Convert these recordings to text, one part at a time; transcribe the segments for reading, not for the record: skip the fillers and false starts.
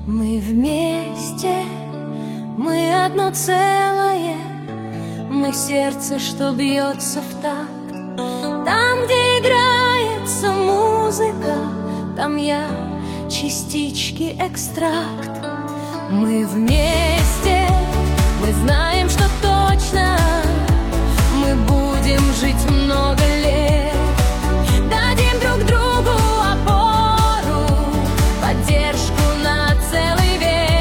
Мы вместе, мы одно целое, мы сердце, что бьется в такт. Там, где играется музыка, там я частички экстракт. Мы вместе, мы знаем, что точно мы будем жить много лет. Дадим друг другу опору, поддержку на целый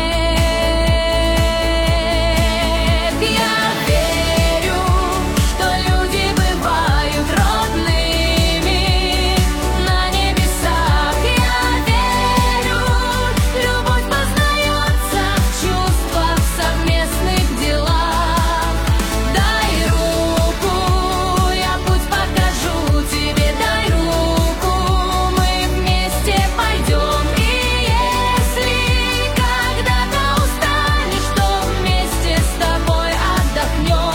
век. Я верю, что люди бывают родными на небесах. Я верю, любовь познается в чувствах, в совместных делах. Дай руку, я путь покажу тебе, дай руку, мы вместе пойдем. И если когда-то устанешь, то вместе с тобой отдохнем.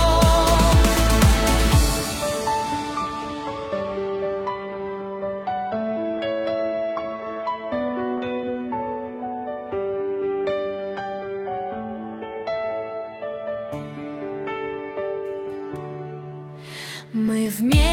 Мы вместе.